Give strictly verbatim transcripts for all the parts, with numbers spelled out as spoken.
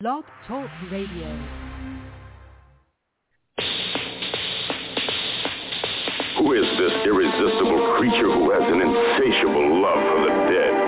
Blog Talk Radio. Who is this irresistible creature who has an insatiable love for the dead?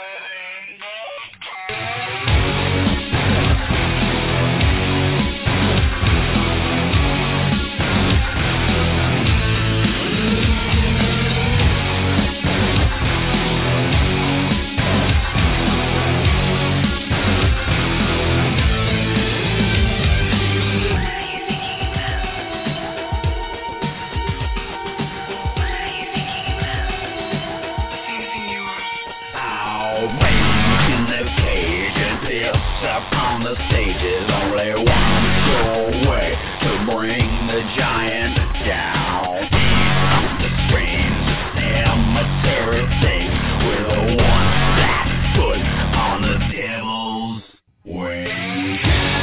On the stages, only one sole way to bring the giant down. On the screens, amateur thing with a one flat foot on the devil's wing.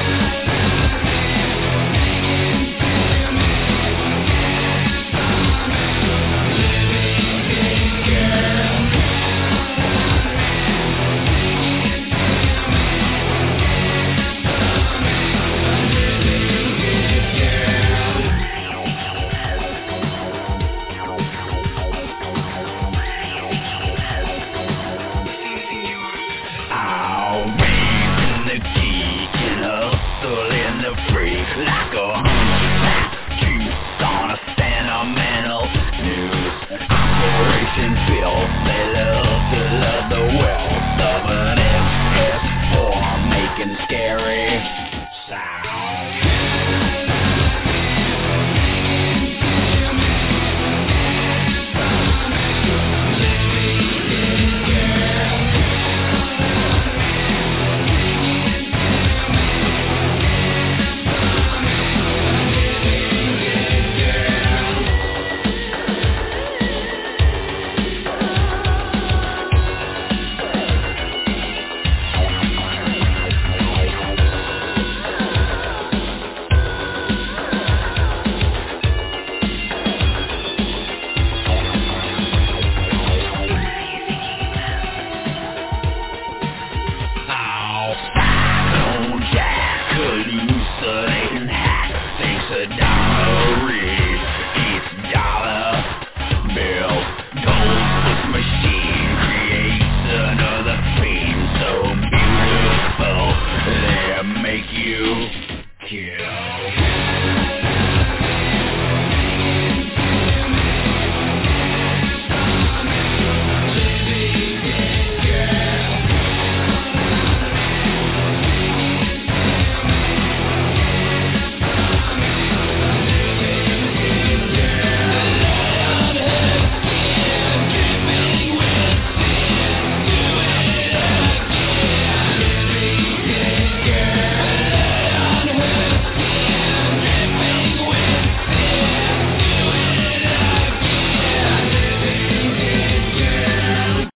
Like a hunchback juice on a sentimental news operation field. They love to love the wealth of an F S four, making scary